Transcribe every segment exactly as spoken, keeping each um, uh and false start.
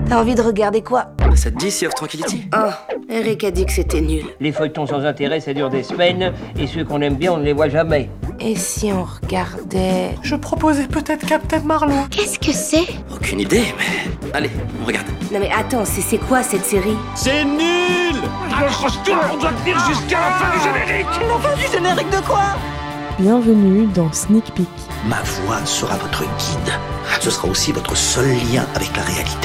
T'as envie de regarder quoi? Ça te dit Sea of Tranquility? Oh, Eric a dit que c'était nul. Les feuilletons sans intérêt, ça dure des semaines, et ceux qu'on aime bien, on ne les voit jamais. Et si on regardait... Je proposais peut-être Captain Marlowe. Qu'est-ce que c'est? Aucune idée, mais... Allez, on regarde. Non mais attends, c'est, c'est quoi cette série? C'est nul! Accroche-toi, on doit tenir jusqu'à la fin du générique! La fin du générique de quoi? Bienvenue dans Sneak Peek. Ma voix sera votre guide. Ce sera aussi votre seul lien avec la réalité.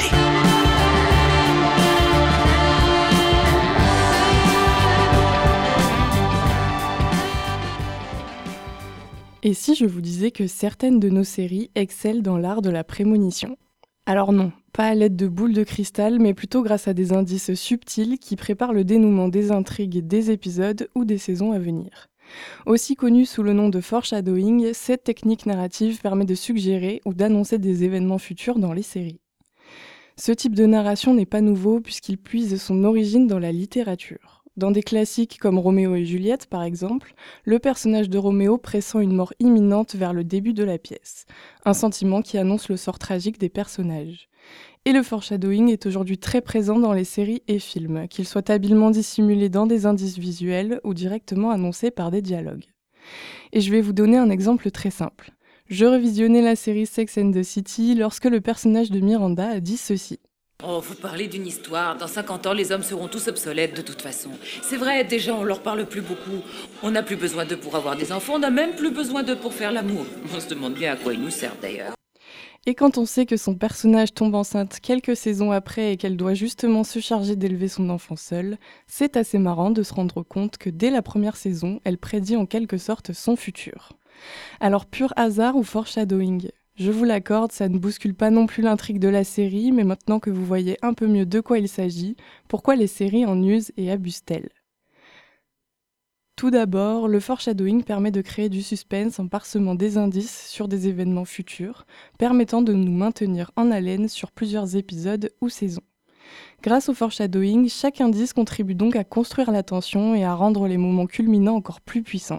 Et si je vous disais que certaines de nos séries excellent dans l'art de la prémonition? Alors non, pas à l'aide de boules de cristal, mais plutôt grâce à des indices subtils qui préparent le dénouement des intrigues des épisodes ou des saisons à venir. Aussi connue sous le nom de foreshadowing, cette technique narrative permet de suggérer ou d'annoncer des événements futurs dans les séries. Ce type de narration n'est pas nouveau puisqu'il puise son origine dans la littérature. Dans des classiques comme Roméo et Juliette, par exemple, le personnage de Roméo pressent une mort imminente vers le début de la pièce, un sentiment qui annonce le sort tragique des personnages. Et le foreshadowing est aujourd'hui très présent dans les séries et films, qu'ils soient habilement dissimulés dans des indices visuels ou directement annoncés par des dialogues. Et je vais vous donner un exemple très simple. Je revisionnais la série Sex and the City lorsque le personnage de Miranda a dit ceci. Oh, vous parlez d'une histoire. Dans cinquante ans, les hommes seront tous obsolètes de toute façon. C'est vrai, déjà, on leur parle plus beaucoup. On n'a plus besoin d'eux pour avoir des enfants, on n'a même plus besoin d'eux pour faire l'amour. On se demande bien à quoi ils nous servent d'ailleurs. Et quand on sait que son personnage tombe enceinte quelques saisons après et qu'elle doit justement se charger d'élever son enfant seule, c'est assez marrant de se rendre compte que dès la première saison, elle prédit en quelque sorte son futur. Alors pur hasard ou foreshadowing ? Je vous l'accorde, ça ne bouscule pas non plus l'intrigue de la série, mais maintenant que vous voyez un peu mieux de quoi il s'agit, pourquoi les séries en usent et abusent-elles ? Tout d'abord, le foreshadowing permet de créer du suspense en parsemant des indices sur des événements futurs, permettant de nous maintenir en haleine sur plusieurs épisodes ou saisons. Grâce au foreshadowing, chaque indice contribue donc à construire la tension et à rendre les moments culminants encore plus puissants.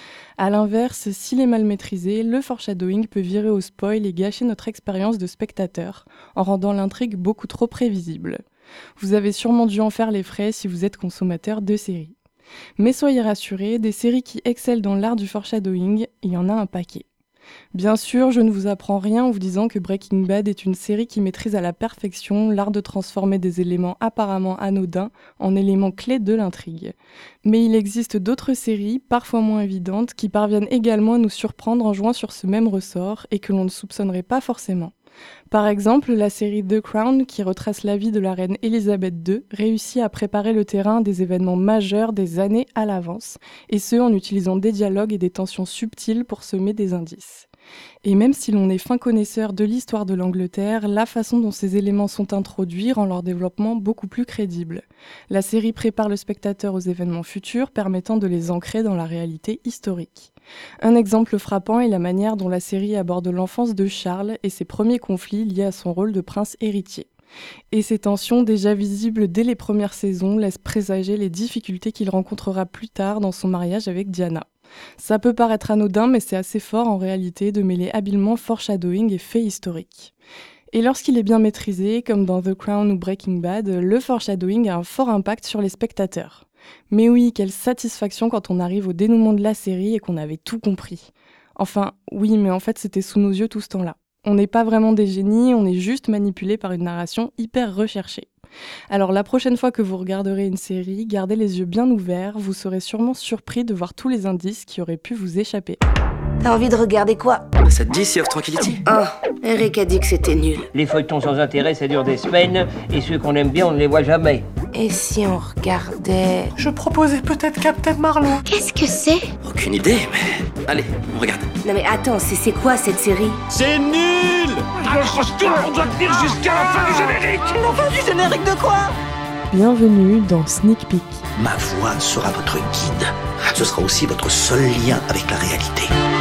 A l'inverse, s'il est mal maîtrisé, le foreshadowing peut virer au spoil et gâcher notre expérience de spectateur, en rendant l'intrigue beaucoup trop prévisible. Vous avez sûrement dû en faire les frais si vous êtes consommateur de séries. Mais soyez rassurés, des séries qui excellent dans l'art du foreshadowing, il y en a un paquet. Bien sûr, je ne vous apprends rien en vous disant que Breaking Bad est une série qui maîtrise à la perfection l'art de transformer des éléments apparemment anodins en éléments clés de l'intrigue. Mais il existe d'autres séries, parfois moins évidentes, qui parviennent également à nous surprendre en jouant sur ce même ressort et que l'on ne soupçonnerait pas forcément. Par exemple, la série The Crown, qui retrace la vie de la reine Elisabeth deux, réussit à préparer le terrain des événements majeurs des années à l'avance, et ce en utilisant des dialogues et des tensions subtiles pour semer des indices. Et même si l'on est fin connaisseur de l'histoire de l'Angleterre, la façon dont ces éléments sont introduits rend leur développement beaucoup plus crédible. La série prépare le spectateur aux événements futurs, permettant de les ancrer dans la réalité historique. Un exemple frappant est la manière dont la série aborde l'enfance de Charles et ses premiers conflits liés à son rôle de prince héritier. Et ces tensions, déjà visibles dès les premières saisons, laissent présager les difficultés qu'il rencontrera plus tard dans son mariage avec Diana. Ça peut paraître anodin, mais c'est assez fort en réalité de mêler habilement foreshadowing et faits historiques. Et lorsqu'il est bien maîtrisé, comme dans The Crown ou Breaking Bad, le foreshadowing a un fort impact sur les spectateurs. Mais oui, quelle satisfaction quand on arrive au dénouement de la série et qu'on avait tout compris. Enfin, oui, mais en fait c'était sous nos yeux tout ce temps-là. On n'est pas vraiment des génies, on est juste manipulé par une narration hyper recherchée. Alors la prochaine fois que vous regarderez une série, gardez les yeux bien ouverts, vous serez sûrement surpris de voir tous les indices qui auraient pu vous échapper. T'as envie de regarder quoi? Ça te dit Sea of Tranquility? Oh, Eric a dit que c'était nul. Les feuilletons sans intérêt, ça dure des semaines, et ceux qu'on aime bien, on ne les voit jamais. Et si on regardait... Je proposais peut-être Captain Marlowe. Qu'est-ce que c'est? Aucune idée, mais... Allez, on regarde. Non mais attends, c'est, c'est quoi cette série? C'est nul! Accroche-toi, on doit tenir jusqu'à la fin du générique! La fin du générique de quoi? Bienvenue dans Sneak Peek. Ma voix sera votre guide. Ce sera aussi votre seul lien avec la réalité.